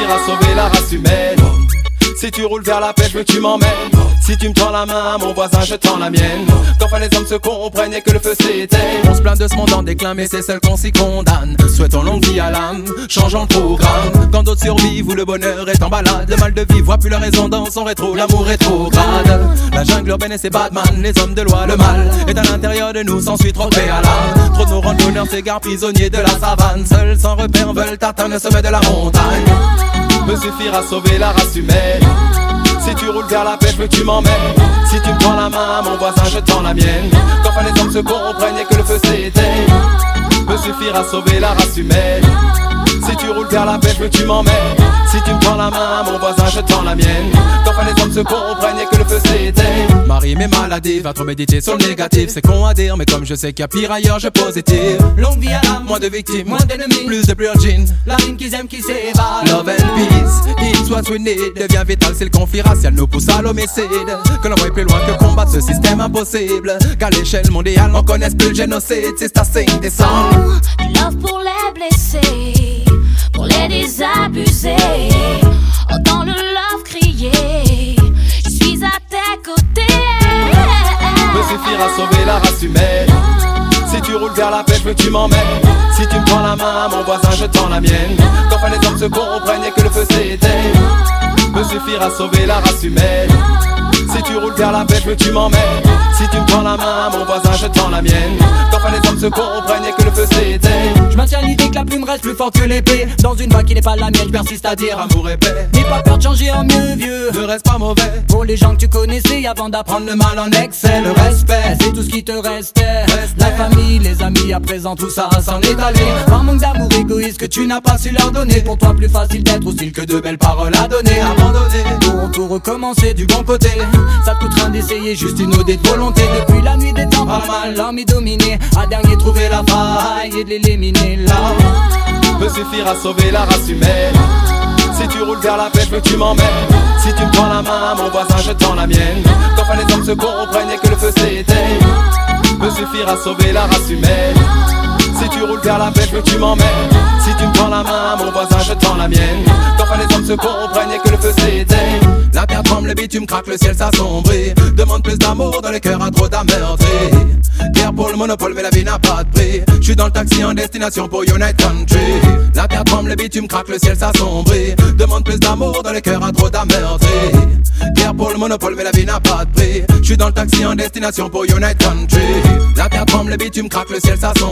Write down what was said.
suffire à sauver la race humaine. Si tu roules vers la paix, je veux que tu m'emmènes. Si tu me tends la main, mon voisin, je tends la mienne. Qu'enfin les hommes se comprennent et que le feu s'éteigne. On se plaint de ce monde en déclin, mais c'est seul qu'on s'y condamne. Souhaitons longue vie à l'âme, changeons le programme. Quand d'autres survivent, où le bonheur est en balade, le mal de vivre voit plus la raison dans son rétro. L'amour rétrograde, la jungle urbaine et ses Batman. Les hommes de loi, le mal est à l'intérieur de nous, s'ensuit trop préalable. Trop de nos randonneurs s'égarent prisonniers de la savane. Seuls sans repère veulent atteindre le sommet de la montagne. Me suffire à sauver la race humaine. Si tu roules vers la paix, je veux que tu m'emmènes. Si tu me tends la main, mon voisin, je tends la mienne. Qu'enfin les hommes se comprennent et que le feu s'éteigne. Me suffire à sauver la race humaine. Si tu roules vers la paix, je veux que tu m'emmènes. Si tu me tends la main, mon voisin, je tends la mienne. Qu'enfin les hommes se comprennent et que le feu s'éteigne. Marie m'est maladive, va trop méditer sur le négatif. C'est con à dire, mais comme je sais qu'il y a pire ailleurs, je positive. Longue vie à l'âme, moins de victimes, moins d'ennemis, plus de purging. La rime qu'ils aiment qui s'évade. Love and peace, it's what we need. Devient vital si le conflit racial nous pousse à l'homicide. Que l'on voit plus loin que combattre ce système impossible. Qu'à l'échelle mondiale, on connaisse plus le génocide. C'est assez indécent. Love pour les blessés, pour les désabusés. Entends le love crier, je suis à tes côtés. Me suffire à sauver la race humaine. Si tu roules vers la paix, je veux que tu m'emmènes. Si tu me tends la main, mon voisin, je tends la mienne. Qu'enfin les hommes se comprennent et que le feu s'éteigne. Me suffire à sauver la race humaine. Si tu roules vers la paix, je veux que tu m'emmènes. Si tu me tends la main, mon voisin, je tends la mienne. Qu'enfin les hommes se comprennent et que le feu s'éteigne. Je maintiens l'idée que la plume reste plus forte que l'épée. Dans une voie qui n'est pas la mienne, je persiste à dire amour et paix. n'aie pas peur de changer en mieux, vieux. Ne reste pas mauvais. Pour les gens que tu connaissais avant d'apprendre le mal en excès. Le respect, c'est tout ce qui te restait. La famille, les amis, à présent tout ça s'en est allé. Par manque d'amour égoïste que tu n'as pas su leur donner. Pour toi plus facile d'être hostile que de belles paroles à donner. Abandonner, pour tout recommencer du bon côté. Ça te coûte rien d'essayer, juste une ode de volonté. Depuis la nuit des temps, pas mal, l'homme est dominé. À dernier trouver la faille et de l'éliminer là. Me suffire à sauver la race humaine. Si tu roules vers la paix, je veux que tu m'emmènes. Si tu me tends la main, mon voisin, je tends la mienne. Qu'enfin les hommes se comprennent et que le feu s'éteigne. Me suffire à sauver la race humaine. Si tu roules vers la paix, je veux que tu m'emmènes. Si tu me tends la main, mon voisin, je tends la mienne. Qu'enfin les hommes se comprennent et que le feu s'éteigne. La terre tremble, le bitume craque, le ciel s'assombrit. Demande plus d'amour dans les cœurs à trop d'amertume. Guerre pour le monopole, mais la vie n'a pas de prix. Je suis dans le taxi en destination pour United Country. La terre tremble, le bitume craque, le ciel s'assombrit. Demande plus d'amour dans les cœurs à trop d'amertume. Guerre pour le monopole, mais la vie n'a pas de prix. Je suis dans le taxi en destination pour United Country. La terre tremble, le bitume craque, le ciel s'assombrit.